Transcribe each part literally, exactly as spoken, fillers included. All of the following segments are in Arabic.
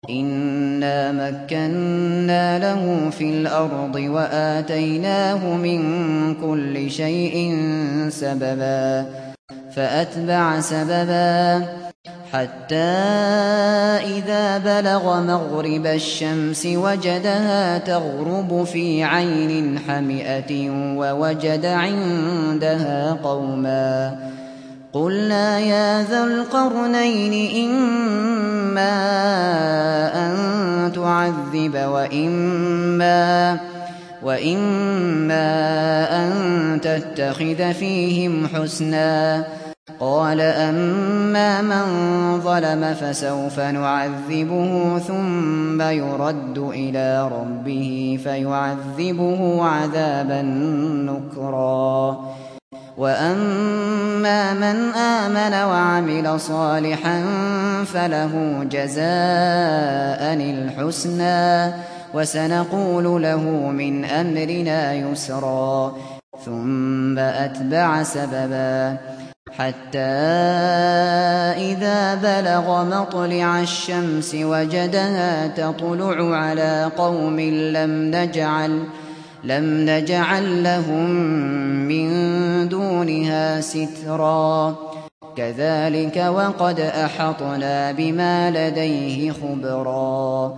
إِنَّا مَكَّنَّا لَهُ فِي الْأَرْضِ وَآتَيْنَاهُ مِن كُلِّ شَيْءٍ سَبَبًا فَأَتْبَعَ سَبَبًا حَتَّىٰ إِذَا بَلَغَ مَغْرِبَ الشَّمْسِ وَجَدَهَا تَغْرُبُ فِي عَيْنٍ حَمِئَةٍ وَوَجَدَ عِندَهَا قَوْمًا قُلْنَا يَا ذَا الْقَرْنَيْنِ إِمَّا أَن تُعَذِّبَ وَإِمَّا, وإما أَن تَتَّخِذَ فِيهِمْ حُسْنًا قَالَ أَمَّا مَن ظَلَمَ فَسَوْفَ نُعَذِّبُهُ ثُمَّ يُرَدُّ إِلَىٰ رَبِّهِ فَيُعَذِّبُهُ عَذَابًا نُّكْرًا وَأَمَّا مَنْ آمَنَ وَعَمِلَ صَالِحًا فَلَهُ جَزَاءً الْحُسْنَىٰ وَسَنَقُولُ لَهُ مِنْ أَمْرِنَا يُسْرًا ثُمَّ أَتْبَعَ سَبَبًا حَتَّىٰ إِذَا بَلَغَ مَطْلِعَ الشَّمْسِ وَجَدَهَا تَطْلُعُ عَلَىٰ قَوْمٍ لَّمْ نَجْعَل لَّمْ نَجْعَل لَّهُم مِّن دُونِهَا سِتْرًا كَذَٰلِكَ وَقَدْ أَحَطْنَا بِمَا لَدَيْهِ خُبْرًا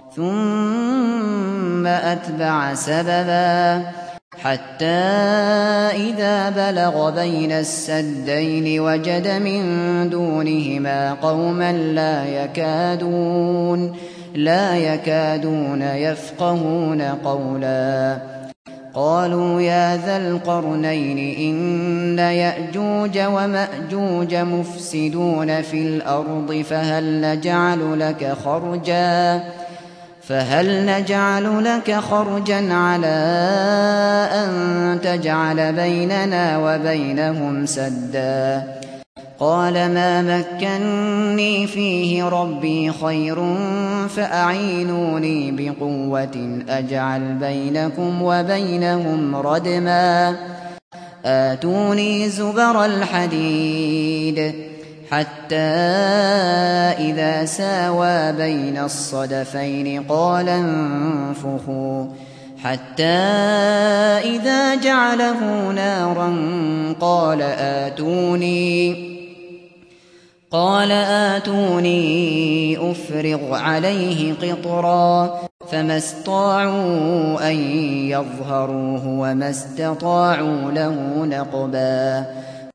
ثُمَّ أَتْبَعَ سَبَبًا حَتَّىٰ إِذَا بَلَغَ بَيْنَ السَّدَّيْنِ وَجَدَ مِن دُونِهِمَا قَوْمًا لَّا يَكَادُونَ لا يكادون يفقهون قولا قالوا يا ذا القرنين إن يأجوج ومأجوج مفسدون في الأرض فهل نجعل لك خرجا فهل نجعل لك خرجا على أن تجعل بيننا وبينهم سدا قال ما مكني فيه ربي خير فأعينوني بقوة أجعل بينكم وبينهم ردما آتوني زبر الحديد حتى إذا ساوى بين الصدفين قال انفخوا حتى إذا جعله نارا قال آتوني قال آتوني أفرغ عليه قطرا فما استطاعوا أن يظهروه وما استطاعوا له نقبا